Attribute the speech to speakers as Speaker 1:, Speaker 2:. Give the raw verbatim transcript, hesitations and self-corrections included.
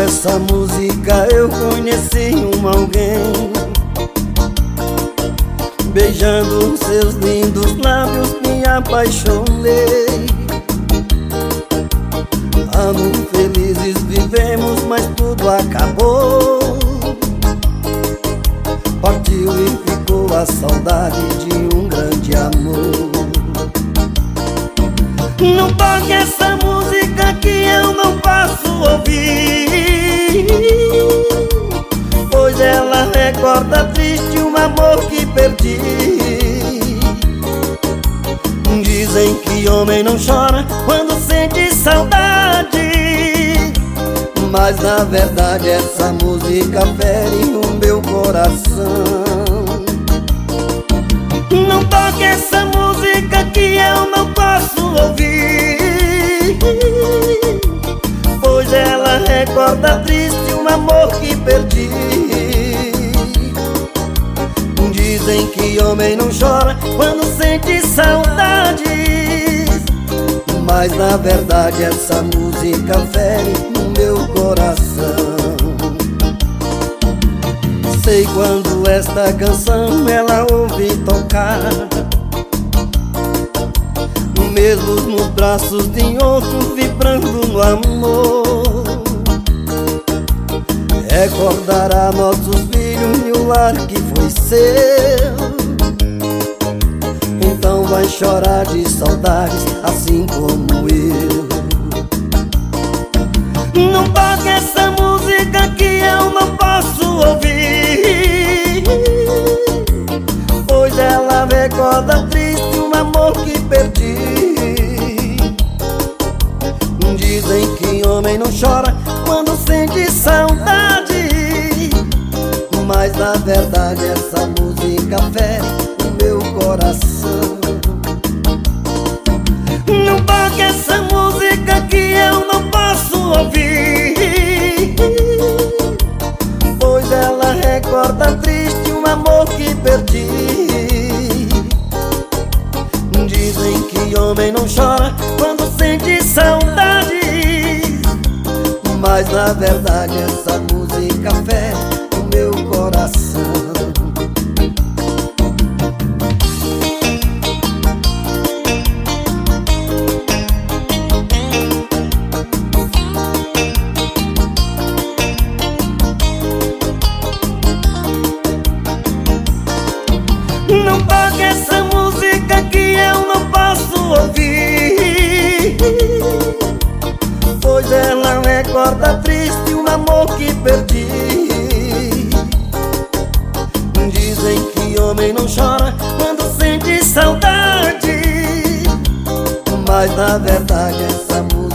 Speaker 1: essa música eu conheci um alguém, beijando seus lindos lábios me apaixonei. Anos felizes vivemos, mas tudo acabou. Partiu e ficou a saudade de um grande amor. Não toque essa música que eu não posso ouvir, pois ela recorda triste um amor que perdi. Dizem que homem não chora quando sente saudade, mas na verdade essa música fere o meu coração. Não toque essa música que eu não posso ouvir, pois ela recorda triste um amor que perdi. Dizem que homem não chora quando sente saudade, mas na verdade essa música fere no meu coração. Sei quando esta canção ela ouve tocar, mesmo nos braços de outro vibrando no amor. Recordará nossos filhos e o lar que foi seu, então vai chorar de saudades assim como eu. Não toque essa música que eu não posso ouvir, pois ela recorda triste um amor que perdi. Dizem que homem não chora quando sente saudade, mas na verdade essa música fere o meu coração. Não toque essa música que eu não posso ouvir, pois ela recorda triste um amor que perdi. Dizem que homem não chora quando sente saudade, mas na verdade essa música fere o meu coração. Não toque essa música que eu não posso ouvir, pois ela recorda triste um amor que perdi. Dizem que homem não chora quando sente saudade, mas na verdade essa música